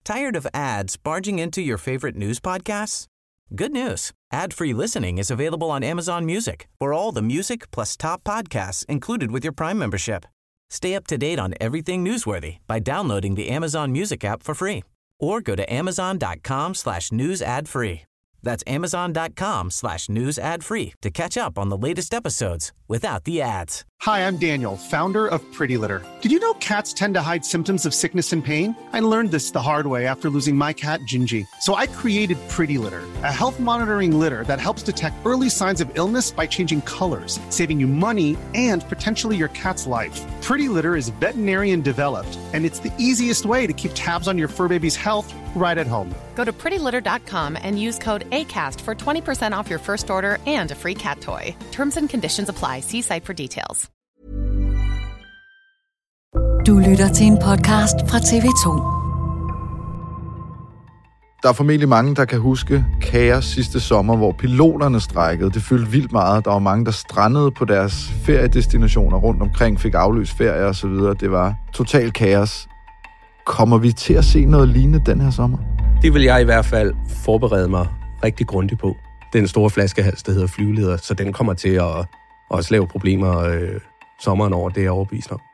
Tired of ads barging into your favorite news podcasts? Good news. Ad-free listening is available on Amazon Music for all the music plus top podcasts included with your Prime membership. Stay up to date on everything newsworthy by downloading the Amazon Music app for free or go to amazon.com/news ad free. That's amazon.com/news ad free to catch up on the latest episodes without the ads. Hi, I'm Daniel, founder of Pretty Litter. Did you know cats tend to hide symptoms of sickness and pain? I learned this the hard way after losing my cat, Gingy. So I created Pretty Litter, a health monitoring litter that helps detect early signs of illness by changing colors, saving you money and potentially your cat's life. Pretty Litter is veterinarian developed, and it's the easiest way to keep tabs on your fur baby's health right at home. Go to prettylitter.com and use code ACAST for 20% off your first order and a free cat toy. Terms and conditions apply. See site for details. Du lytter til en podcast fra TV2. Der er formentlig mange, der kan huske kaos sidste sommer, hvor piloterne strejkede. Det fyldte vildt meget. Der var mange, der strandede på deres feriedestinationer rundt omkring, fik afløst ferie og så videre. Det var total kaos. Kommer vi til at se noget lignende den her sommer? Det vil jeg i hvert fald forberede mig rigtig grundigt på. Den store flaskehals, der hedder flyveleder, så den kommer til at også lave problemer sommeren over, det er jeg overbevist om.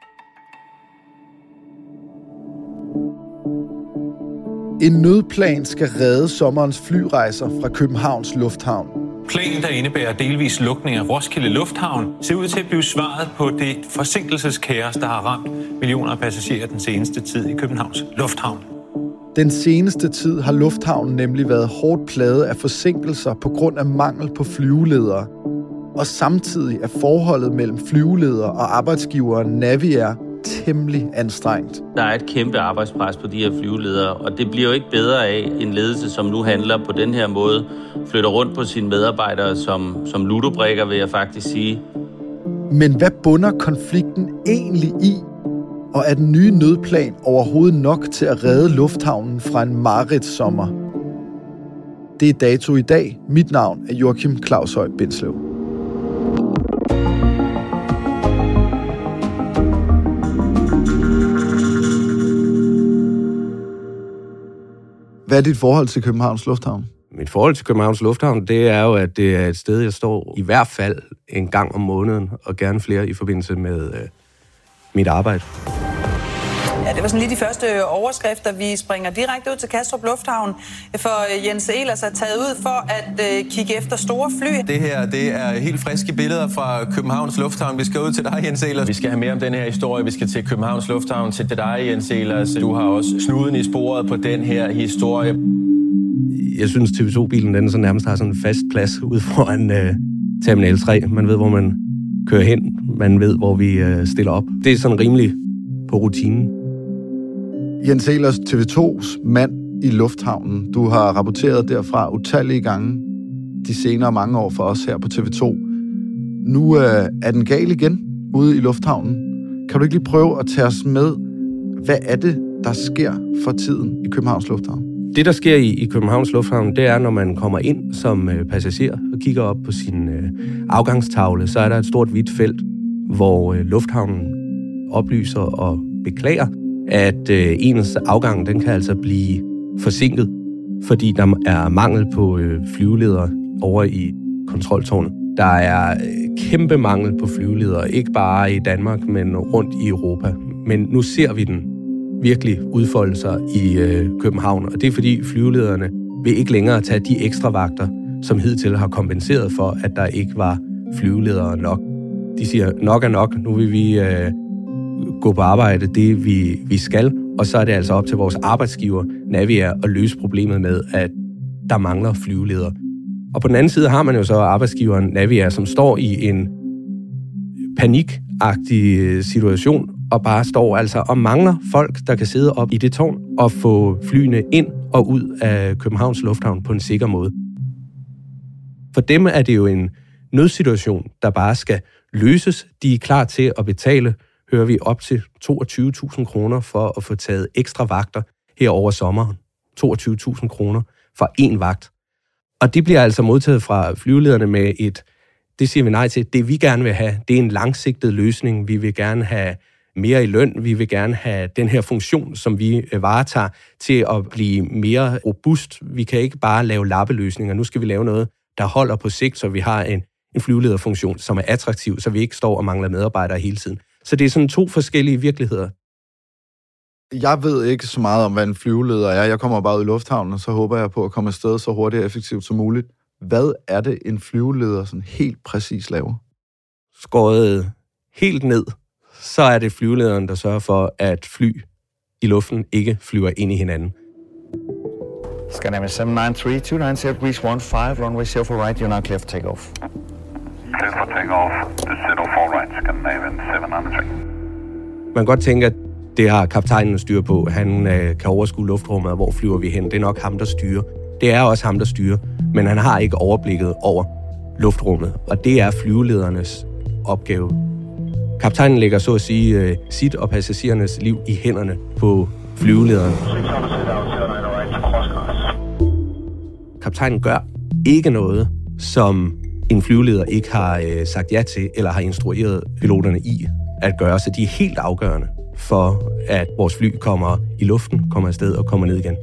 En nødplan skal redde sommerens flyrejser fra Københavns Lufthavn. Planen, der indebærer delvis lukning af Roskilde Lufthavn, ser ud til at blive svaret på det forsinkelseskaos, der har ramt millioner af passagerer den seneste tid i Københavns Lufthavn. Den seneste tid har lufthavnen nemlig været hårdt plaget af forsinkelser på grund af mangel på flyveledere. Og samtidig er forholdet mellem flyveledere og arbejdsgivere Naviair temmelig anstrengt. Der er et kæmpe arbejdspres på de her flyveledere, og det bliver jo ikke bedre af en ledelse, som nu handler på den her måde, flytter rundt på sine medarbejdere som ludobrikker, vil jeg faktisk sige. Men hvad bunder konflikten egentlig i? Og er den nye nødplan overhovedet nok til at redde lufthavnen fra en mareridtssommer? Det er dato i dag. Mit navn er Joachim Claushøj Bindslev. Hvad er dit forhold til Københavns Lufthavn? Mit forhold til Københavns Lufthavn, det er jo, at det er et sted, jeg står i hvert fald en gang om måneden, og gerne flere i forbindelse med mit arbejde. Ja, det var sådan lige de første overskrifter. Vi springer direkte ud til Kastrup Lufthavn, for Jens Ehlers er taget ud for at kigge efter store fly. Det her, det er helt friske billeder fra Københavns Lufthavn. Vi skal ud til dig, Jens Ehlers. Vi skal have mere om den her historie. Vi skal til Københavns Lufthavn, til dig, Jens Ehlers. Du har også snuden i sporet på den her historie. Jeg synes, TV2-bilen den så nærmest har sådan en fast plads ude foran Terminal 3. Man ved, hvor man kører hen. Man ved, hvor vi stiller op. Det er sådan rimelig på rutinen. Jens Ehlers, TV2's mand i lufthavnen. Du har rapporteret derfra utallige gange de senere mange år for os her på TV2. Nu er den gal igen ude i lufthavnen. Kan du ikke lige prøve at tage os med? Hvad er det, der sker for tiden i Københavns Lufthavn? Det, der sker i Københavns Lufthavn, det er, når man kommer ind som passager og kigger op på sin afgangstavle, så er der et stort hvidt felt, hvor lufthavnen oplyser og beklager, at ens afgang den kan altså blive forsinket, fordi der er mangel på flyveledere over i kontroltårnet. Der er kæmpe mangel på flyveledere, ikke bare i Danmark, men rundt i Europa. Men nu ser vi den virkelig udfolde sig i København, og det er fordi flyvelederne vil ikke længere tage de ekstra vagter, som hidtil har kompenseret for, at der ikke var flyveledere nok. De siger, nok er nok, nu vil vi gå på arbejde, det vi skal, og så er det altså op til vores arbejdsgiver, Naviair, at løse problemet med, at der mangler flyveledere. Og på den anden side har man jo så arbejdsgiveren Naviair, som står i en panikagtig situation, og bare står altså og mangler folk, der kan sidde op i det tårn og få flyene ind og ud af Københavns Lufthavn på en sikker måde. For dem er det jo en nødsituation, der bare skal løses. De er klar til at betale, hører vi, op til 22.000 kroner for at få taget ekstra vagter her over sommeren. 22.000 kroner for én vagt. Og det bliver altså modtaget fra flyvelederne med det siger vi nej til. Det vi gerne vil have, det er en langsigtet løsning. Vi vil gerne have mere i løn. Vi vil gerne have den her funktion, som vi varetager, til at blive mere robust. Vi kan ikke bare lave lappeløsninger. Nu skal vi lave noget, der holder på sigt, så vi har en flyvelederfunktion, som er attraktiv, så vi ikke står og mangler medarbejdere hele tiden. Så det er sådan 2 forskellige virkeligheder. Jeg ved ikke så meget om, hvad en flyveleder er. Jeg kommer bare ud i lufthavnen, og så håber jeg på at komme afsted så hurtigt og effektivt som muligt. Hvad er det, en flyveleder sådan helt præcis laver? Skåret helt ned, så er det flyvelederen, der sørger for, at fly i luften ikke flyver ind i hinanden. Skynav 793, 290 degrees 15, runway 0 for right, you're now clear for takeoff. Clear for takeoff, to 0 for right, Skynav 793. Man kan godt tænke, at det har kaptajnen styr på. Han kan overskue luftrummet, og hvor flyver vi hen. Det er nok ham, der styrer. Det er også ham, der styrer, men han har ikke overblikket over luftrummet, og det er flyveledernes opgave. Kaptajnen lægger så at sige sit og passagerernes liv i hænderne på flyvelederen. Kaptajnen gør ikke noget, som en flyveleder ikke har sagt ja til, eller har instrueret piloterne i at gøre, så de er helt afgørende for, at vores fly kommer i luften, kommer afsted og kommer ned igen.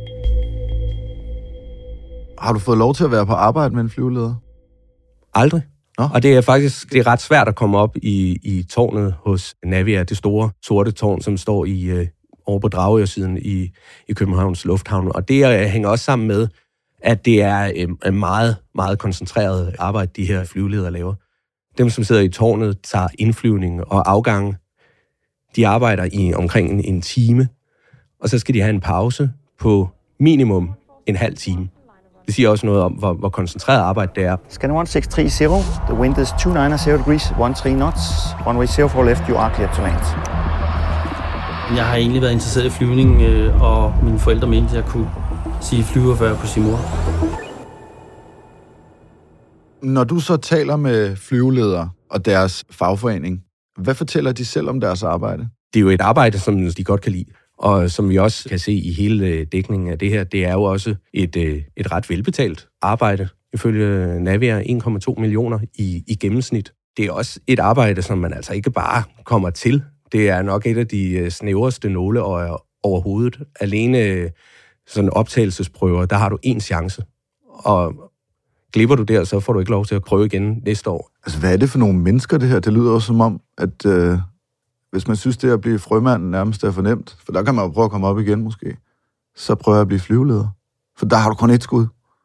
Har du fået lov til at være på arbejde med en flyveleder? Aldrig. Nå? Og det er faktisk ret svært at komme op i tårnet hos Naviair, det store sorte tårn, som står over på Dragør-siden i Københavns Lufthavn. Og det hænger også sammen med, at det er en meget, meget koncentreret arbejde, de her flyveledere laver. Dem, som sidder i tårnet, tager indflyvning og afgang. De arbejder i omkring en time, og så skal de have en pause på minimum en halv time. Det siger også noget om, hvor koncentreret arbejde det er. Skynav 1630, the wind is 290 degrees, 13 knots, runway 0 for left, you are clear to land. Jeg har egentlig været interesseret i flyvning, og mine forældre mente, at jeg kunne sige flyver, før jeg kunne sige mor. Når du så taler med flyveledere og deres fagforening, hvad fortæller de selv om deres arbejde? Det er jo et arbejde, som de godt kan lide. Og som vi også kan se i hele dækningen af det her, det er jo også et ret velbetalt arbejde. Ifølge Naviair 1,2 millioner i gennemsnit. Det er også et arbejde, som man altså ikke bare kommer til. Det er nok et af de snævreste nåleøjer overhovedet. Alene sådan optagelsesprøver, der har du 1 chance. Og glipper du der, så får du ikke lov til at prøve igen næste år. Altså, hvad er det for nogle mennesker, det her? Det lyder også som om, at hvis man synes, det at blive frømand nærmest er for nemt, for der kan man jo prøve at komme op igen måske, så prøver jeg at blive flyveleder. For der har du kun 1 skud.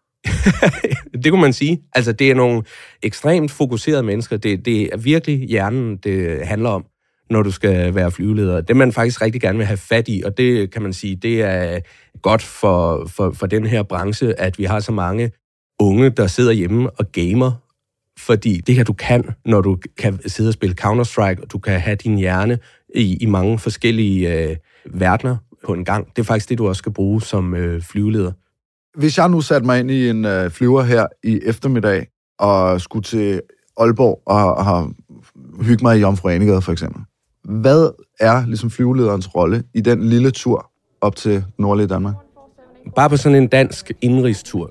Det kunne man sige. Altså, det er nogle ekstremt fokuserede mennesker. Det er virkelig hjernen, det handler om, når du skal være flyveleder. Det man faktisk rigtig gerne vil have fat i, og det kan man sige, det er godt for den her branche, at vi har så mange unge, der sidder hjemme og gamer. Fordi det her, du kan, når du kan sidde og spille Counter-Strike, og du kan have din hjerne i mange forskellige verdener på en gang. Det er faktisk det, du også skal bruge som flyveleder. Hvis jeg nu satte mig ind i en flyver her i eftermiddag, og skulle til Aalborg og hygge mig i Jomfru Anegade for eksempel. Hvad er ligesom flyvelederens rolle i den lille tur op til nordlige Danmark? Bare på sådan en dansk indrigstur.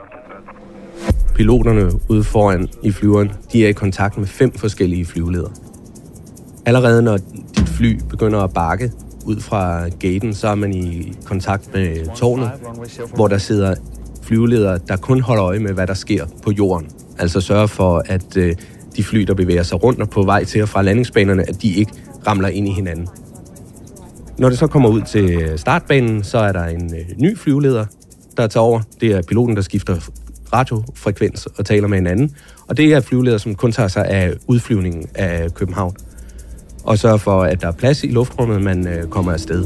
Piloterne ude foran i flyveren, de er i kontakt med 5 forskellige flyveledere. Allerede når dit fly begynder at bakke ud fra gaten, så er man i kontakt med tårnet, hvor der sidder flyveledere, der kun holder øje med, hvad der sker på jorden. Altså sørger for, at de fly, der bevæger sig rundt og på vej til og fra landingsbanerne, at de ikke ramler ind i hinanden. Når det så kommer ud til startbanen, så er der en ny flyveleder, der tager over. Det er piloten, der skifter radiofrekvens og taler med hinanden. Og det er flyveleder, som kun tager sig af udflyvningen af København. Og sørger for, at der er plads i luftrummet, man kommer afsted.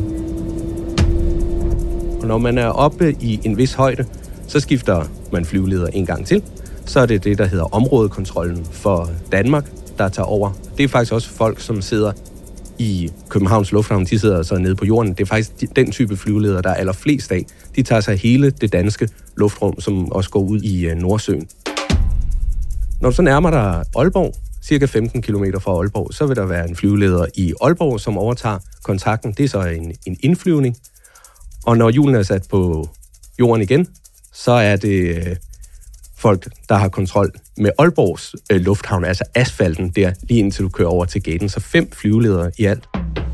Og når man er oppe i en vis højde, så skifter man flyveleder en gang til. Så er det det, der hedder områdekontrollen for Danmark, der tager over. Det er faktisk også folk, som sidder i Københavns Lufthavn, de sidder så nede på jorden. Det er faktisk den type flyveledere, der er allerflest af. De tager sig hele det danske luftrum, som også går ud i Nordsøen. Når du så nærmer dig Aalborg, cirka 15 km fra Aalborg, så vil der være en flyveleder i Aalborg, som overtager kontakten. Det er så en indflyvning. Og når julen er sat på jorden igen, så er det folk, der har kontrol med Aalborgs lufthavn, altså asfalten der, lige indtil du kører over til gaten. Så 5 flyveledere i alt.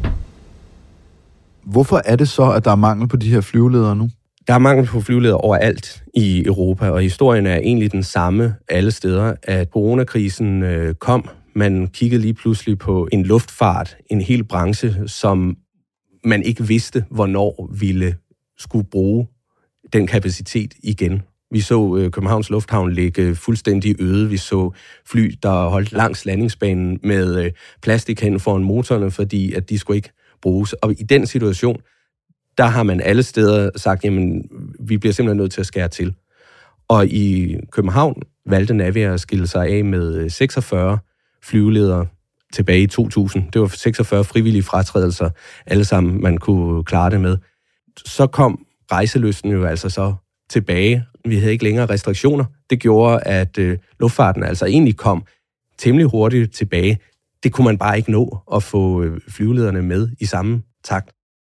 Hvorfor er det så, at der er mangel på de her flyveledere nu? Der er mangel på flyveledere overalt i Europa, og historien er egentlig den samme alle steder, at coronakrisen kom. Man kiggede lige pludselig på en luftfart, en hel branche, som man ikke vidste, hvornår ville skulle bruge den kapacitet igen. Vi så Københavns Lufthavn ligge fuldstændig øde. Vi så fly, der holdt langs landingsbanen med plastik hen foran motorerne, fordi at de skulle ikke bruges. Og i den situation, der har man alle steder sagt, jamen, vi bliver simpelthen nødt til at skære til. Og i København valgte Naviair at skille sig af med 46 flyveledere tilbage i 2000. Det var 46 frivillige fratrædelser, alle sammen man kunne klare det med. Så kom rejselysten jo altså så tilbage. Vi havde ikke længere restriktioner. Det gjorde, at luftfarten altså egentlig kom temmelig hurtigt tilbage. Det kunne man bare ikke nå at få flyvelederne med i samme takt.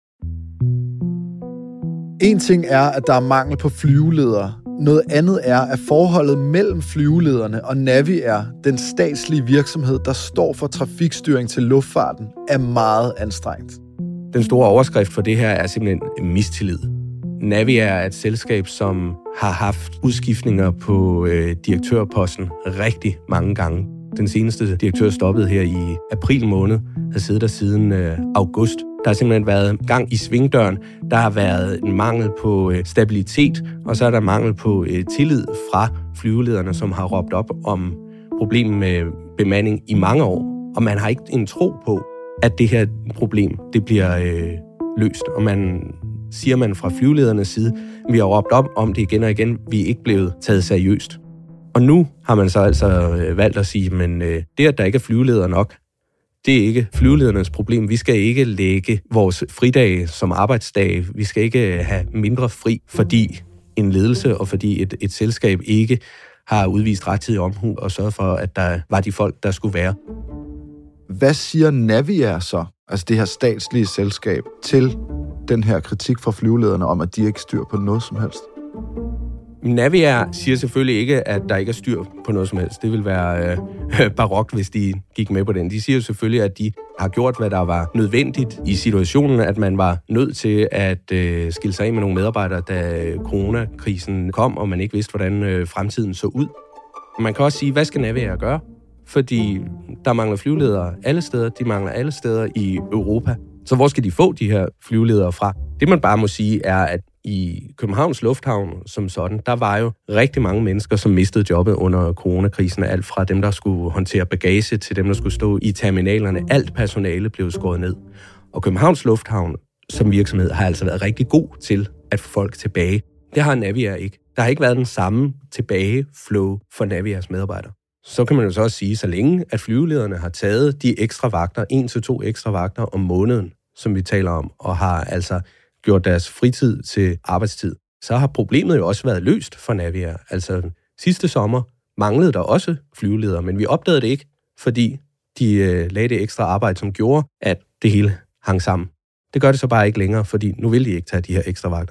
En ting er, at der er mangel på flyveledere. Noget andet er, at forholdet mellem flyvelederne og Naviair, den statslige virksomhed, der står for trafikstyring til luftfarten, er meget anstrengt. Den store overskrift for det her er simpelthen mistillid. Naviair er et selskab, som har haft udskiftninger på direktørposten rigtig mange gange. Den seneste direktør stoppede her i april måned, har siddet der siden august. Der har simpelthen været gang i svingdøren. Der har været en mangel på stabilitet, og så er der mangel på tillid fra flyvelederne, som har råbt op om problemer med bemanding i mange år. Og man har ikke en tro på, at det her problem det bliver løst. Og man siger fra flyveledernes side, vi har råbt op om det igen og igen, vi er ikke blevet taget seriøst. Og nu har man så altså valgt at sige, men det, at der ikke er flyveledere nok, det er ikke flyveledernes problem. Vi skal ikke lægge vores fridage som arbejdsdage. Vi skal ikke have mindre fri, fordi en ledelse og fordi et selskab ikke har udvist rettidig omhu og sørget for, at der var de folk, der skulle være. Hvad siger Naviair så, altså det her statslige selskab, til den her kritik fra flyvelederne om, at de ikke styr på noget som helst? Naviair siger selvfølgelig ikke, at der ikke er styr på noget som helst. Det vil være barokt, hvis de gik med på den. De siger selvfølgelig, at de har gjort, hvad der var nødvendigt i situationen, at man var nødt til at skille sig af med nogle medarbejdere, da coronakrisen kom, og man ikke vidste, hvordan fremtiden så ud. Man kan også sige, hvad skal Naviair gøre? Fordi der mangler flyveledere alle steder. De mangler alle steder i Europa. Så hvor skal de få de her flyveledere fra? Det man bare må sige er, at i Københavns Lufthavn som sådan, der var jo rigtig mange mennesker, som mistede jobbet under coronakrisen. Alt fra dem, der skulle håndtere bagage, til dem, der skulle stå i terminalerne. Alt personale blev skåret ned. Og Københavns Lufthavn som virksomhed har altså været rigtig god til at få folk tilbage. Det har Naviair ikke. Der har ikke været den samme tilbageflow for Naviairs medarbejdere. Så kan man jo så også sige, så længe at flyvelederne har taget de ekstra vagter, 1 til 2 ekstra vagter om måneden, som vi taler om, og har altså gjort deres fritid til arbejdstid, så har problemet jo også været løst for Naviair. Altså sidste sommer manglede der også flyveledere, men vi opdagede det ikke, fordi de lagde det ekstra arbejde, som gjorde, at det hele hang sammen. Det gør det så bare ikke længere, fordi nu vil de ikke tage de her ekstra vagter.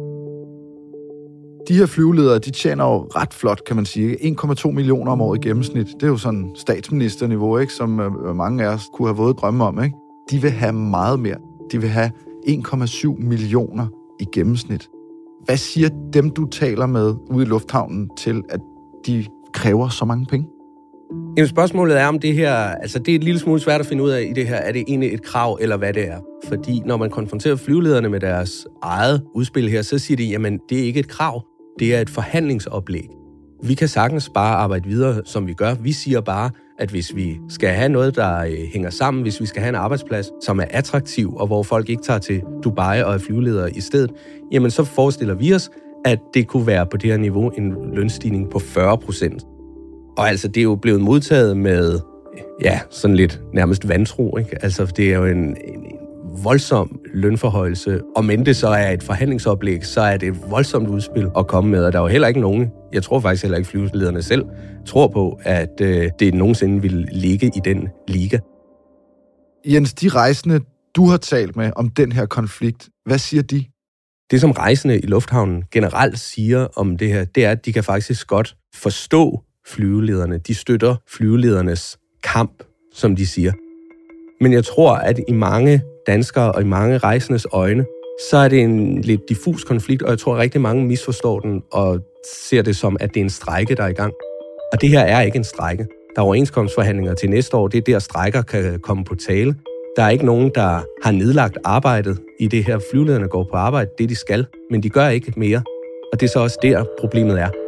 De her flyveledere, de tjener jo ret flot, kan man sige. 1,2 millioner om året i gennemsnit. Det er jo sådan statsministerniveau, ikke? Som mange af os kunne have våget drømme om. Ikke? De vil have meget mere. De vil have 1,7 millioner i gennemsnit. Hvad siger dem, du taler med ude i lufthavnen til, at de kræver så mange penge? Jamen, spørgsmålet er om det her, altså det er et lille smule svært at finde ud af i det her, er det egentlig et krav, eller hvad det er? Fordi når man konfronterer flyvelederne med deres eget udspil her, så siger de, jamen det er ikke et krav, det er et forhandlingsoplæg. Vi kan sagtens bare arbejde videre, som vi gør. Vi siger bare, at hvis vi skal have noget, der hænger sammen, hvis vi skal have en arbejdsplads, som er attraktiv, og hvor folk ikke tager til Dubai og er flyveledere i stedet, jamen så forestiller vi os, at det kunne være på det her niveau en lønstigning på 40%. Og altså, det er jo blevet modtaget med, ja, sådan lidt nærmest vantro, ikke? Altså, det er jo en voldsom lønforhøjelse. Og men det så er et forhandlingsoplæg, så er det et voldsomt udspil at komme med. Og der er jo heller ikke nogen, jeg tror faktisk heller ikke flyvelederne selv, tror på, at det nogensinde vil ligge i den liga. Jens, de rejsende, du har talt med om den her konflikt, hvad siger de? Det, som rejsende i lufthavnen generelt siger om det her, det er, at de kan faktisk godt forstå flyvelederne. De støtter flyveledernes kamp, som de siger. Men jeg tror, at i mange danskere og i mange rejsendes øjne, så er det en lidt diffus konflikt, og jeg tror, at rigtig mange misforstår den og ser det som, at det er en strejke, der er i gang. Og det her er ikke en strejke. Der er overenskomstforhandlinger til næste år. Det er der, strejker kan komme på tale. Der er ikke nogen, der har nedlagt arbejdet i det her. Flyvelederne går på arbejde, det de skal, men de gør ikke mere. Og det er så også der, problemet er.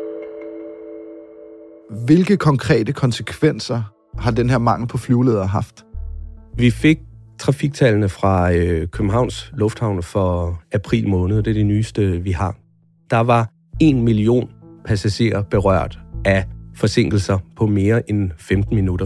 Hvilke konkrete konsekvenser har den her mangel på flyveledere haft? Vi fik trafiktallene fra Københavns Lufthavn for april måned. Det er det nyeste, vi har. Der var 1 million passagerer berørt af forsinkelser på mere end 15 minutter.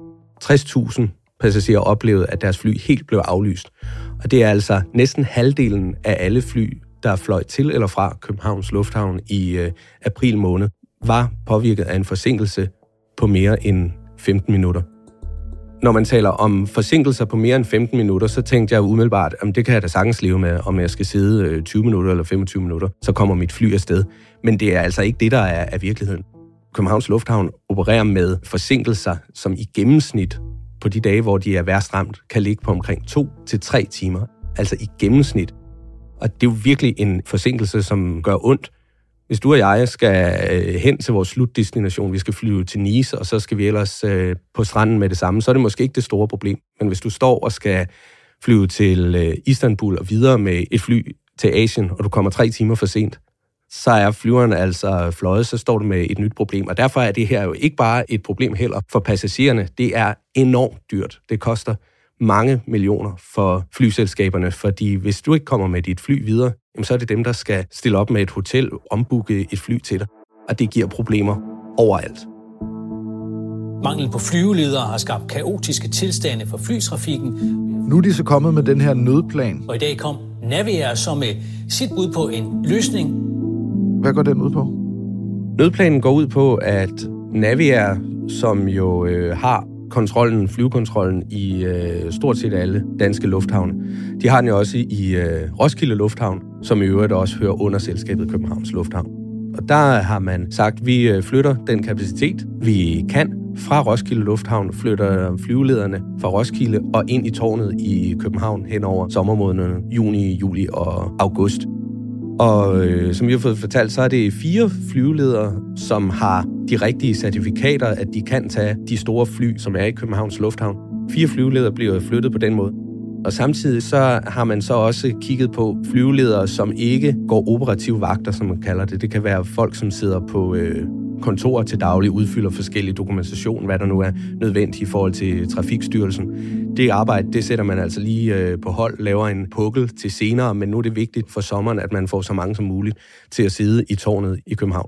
60.000 passagerer oplevede, at deres fly helt blev aflyst. Og det er altså næsten halvdelen af alle fly, der fløj til eller fra Københavns Lufthavn i april måned, var påvirket af en forsinkelse på mere end 15 minutter. Når man taler om forsinkelser på mere end 15 minutter, så tænkte jeg umiddelbart, at det kan jeg da sagtens leve med, om jeg skal sidde 20 minutter eller 25 minutter, så kommer mit fly afsted. Men det er altså ikke det, der er virkeligheden. Københavns Lufthavn opererer med forsinkelser, som i gennemsnit på de dage, hvor de er værst ramt, kan ligge på omkring 2 til 3 timer. Altså i gennemsnit. Og det er jo virkelig en forsinkelse, som gør ondt. Hvis du og jeg skal hen til vores slutdestination, vi skal flyve til Nice, og så skal vi ellers på stranden med det samme, så er det måske ikke det store problem. Men hvis du står og skal flyve til Istanbul og videre med et fly til Asien, og du kommer 3 timer for sent, så er flyveren altså fløjet, så står du med et nyt problem. Og derfor er det her jo ikke bare et problem heller for passagererne. Det er enormt dyrt. Det koster mange millioner for flyselskaberne, fordi hvis du ikke kommer med dit fly videre, så er det dem, der skal stille op med et hotel, ombooke et fly til dig. Og det giver problemer overalt. Mangel på flyveledere har skabt kaotiske tilstande for flytrafikken. Nu er de så kommet med den her nødplan. Og i dag kom Naviair så med sit bud på en løsning. Hvad går den ud på? Nødplanen går ud på, at Naviair, som jo har flyvekontrollen i stort set alle danske lufthavne. De har den jo også i Roskilde Lufthavn, som i øvrigt også hører under selskabet Københavns Lufthavn. Og der har man sagt, at vi flytter den kapacitet, vi kan fra Roskilde Lufthavn, flytter flyvelederne fra Roskilde og ind i tårnet i København hen over sommermånederne juni, juli og august. Og som vi har fået fortalt, så er det 4 flyveledere, som har de rigtige certifikater, at de kan tage de store fly, som er i Københavns Lufthavn. 4 flyveledere bliver flyttet på den måde. Og samtidig så har man så også kigget på flyveledere, som ikke går operative vagter, som man kalder det. Det kan være folk, som sidder på kontorer til daglig, udfylder forskellige dokumentation, hvad der nu er nødvendigt i forhold til Trafikstyrelsen. Det arbejde, det sætter man altså lige på hold, laver en pukkel til senere, men nu er det vigtigt for sommeren, at man får så mange som muligt til at sidde i tårnet i København.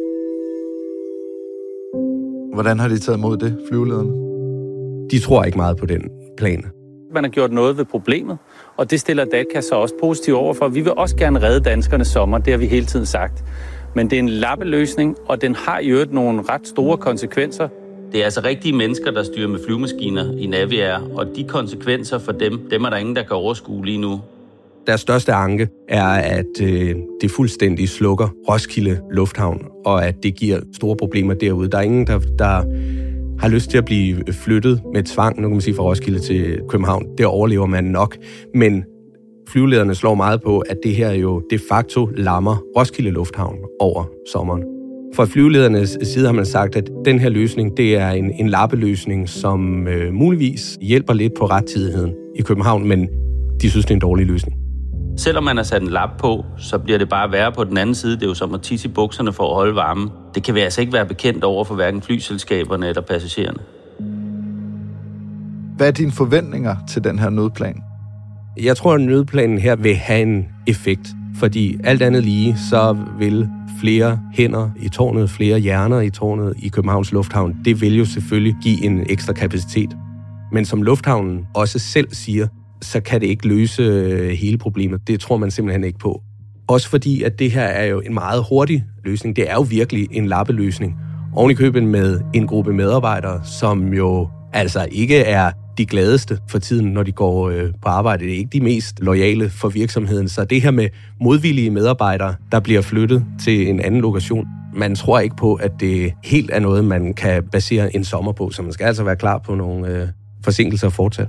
Hvordan har de taget imod det, flyvelederne? De tror ikke meget på den plan. Man har gjort noget ved problemet, og det stiller Datca så også positivt over for. Vi vil også gerne redde danskernes sommer, det har vi hele tiden sagt. Men det er en lappeløsning, og den har i øvrigt nogle ret store konsekvenser. Det er altså rigtige mennesker, der styrer med flyvemaskiner i Naviair, og de konsekvenser for dem er der ingen, der kan overskue lige nu. Deres største anke er, at det fuldstændig slukker Roskilde Lufthavn, og at det giver store problemer derude. Der er ingen, der har lyst til at blive flyttet med tvang, nu kan man sige fra Roskilde til København. Det overlever man nok, men flyvelederne slår meget på, at det her jo de facto lammer Roskilde Lufthavn over sommeren. Fra flyveledernes side har man sagt, at den her løsning, det er en lappeløsning, som muligvis hjælper lidt på rettidigheden i København, men de synes, det er en dårlig løsning. Selvom man har sat en lap på, så bliver det bare værre på den anden side. Det er jo som at tisse i bukserne for at holde varmen. Det kan vi altså ikke være bekendt over for hverken flyselskaberne eller passagererne. Hvad er dine forventninger til den her nødplan? Jeg tror, at nødplanen her vil have en effekt, fordi alt andet lige, så vil flere hænder i tårnet, flere hjerner i tårnet i Københavns Lufthavn, det vil jo selvfølgelig give en ekstra kapacitet. Men som lufthavnen også selv siger, så kan det ikke løse hele problemet. Det tror man simpelthen ikke på. Også fordi, at det her er jo en meget hurtig løsning. Det er jo virkelig en lappeløsning. Oven i købet med en gruppe medarbejdere, som jo altså ikke er de gladeste for tiden, når de går på arbejde. Det er ikke de mest loyale for virksomheden. Så det her med modvillige medarbejdere, der bliver flyttet til en anden lokation, man tror ikke på, at det helt er noget, man kan basere en sommer på. Så man skal altså være klar på nogle forsinkelser fortsat.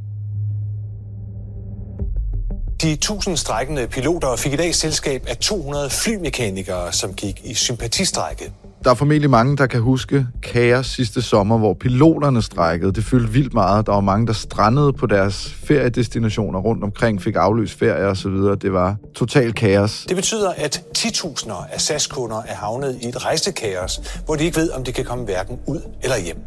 De 1000 strejkende piloter fik i dag selskab af 200 flymekanikere, som gik i sympatistrejke. Der er formentlig mange, der kan huske kaos sidste sommer, hvor piloterne strejkede. Det fyldte vildt meget. Der var mange, der strandede på deres feriedestinationer rundt omkring, fik afløst ferie og så videre. Det var total kaos. Det betyder, at 10.000 af SAS-kunder er havnet i et rejsekaos, hvor de ikke ved, om de kan komme hverken ud eller hjem.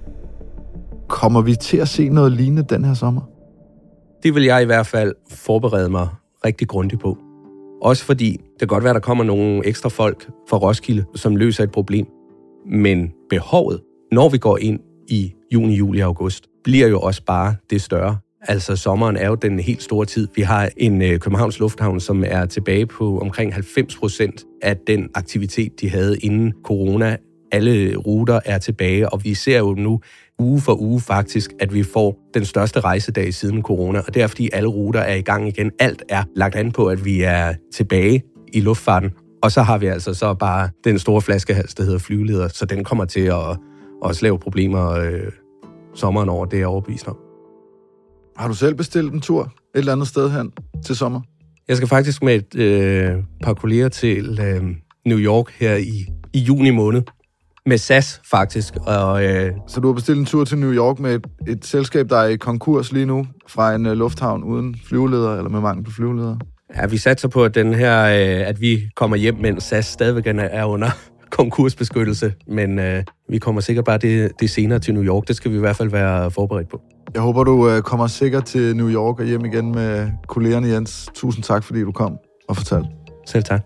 Kommer vi til at se noget lignende den her sommer? Det vil jeg i hvert fald forberede mig rigtig grundigt på. Også fordi det kan godt være, der kommer nogle ekstra folk fra Roskilde, som løser et problem. Men behovet, når vi går ind i juni, juli og august, bliver jo også bare det større. Altså sommeren er jo den helt store tid. Vi har en Københavns Lufthavn, som er tilbage på omkring 90% af den aktivitet, de havde inden corona. Alle ruter er tilbage, og vi ser jo nu uge for uge faktisk, at vi får den største rejsedag siden corona. Og det er, fordi alle ruter er i gang igen. Alt er lagt an på, at vi er tilbage i luftfarten. Og så har vi altså så bare den store flaskehals, der hedder flyveleder. Så den kommer til at også lave problemer sommeren over, det er jeg overbevist om. Har du selv bestilt en tur et eller andet sted hen til sommer? Jeg skal faktisk med et par kolleger til New York her i juni måned. Med SAS, faktisk. Så du har bestilt en tur til New York med et selskab, der er i konkurs lige nu, fra en lufthavn uden flyveleder, eller med mangel på flyveledere? Ja, vi satser på, at vi kommer hjem, mens SAS stadigvæk er under konkursbeskyttelse. Men vi kommer sikkert bare det senere til New York. Det skal vi i hvert fald være forberedt på. Jeg håber, du kommer sikkert til New York og hjem igen med kollegerne, Jens. Tusind tak, fordi du kom og fortalte. Selv tak.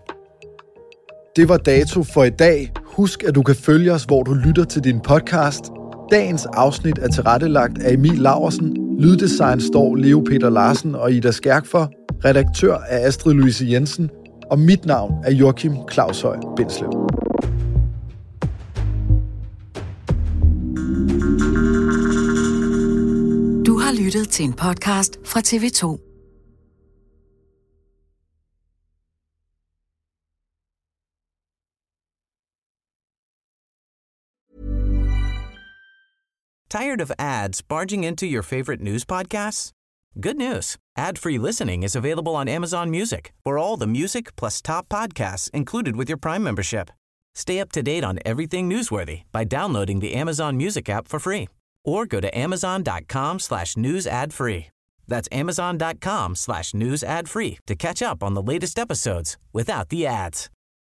Det var dato for i dag. Husk, at du kan følge os, hvor du lytter til din podcast. Dagens afsnit er tilrettelagt af Emil Laursen. Lyddesign står Leo Peter Larsen og Ida Skærk for. Redaktør er Astrid Louise Jensen. Og mit navn er Joachim Claushøj Bindslev. Du har lyttet til en podcast fra TV2. Tired of ads barging into your favorite news podcasts? Good news. Ad-free listening is available on Amazon Music for all the music plus top podcasts included with your Prime membership. Stay up to date on everything newsworthy by downloading the Amazon Music app for free or go to amazon.com/news ad free. That's amazon.com/news ad free to catch up on the latest episodes without the ads.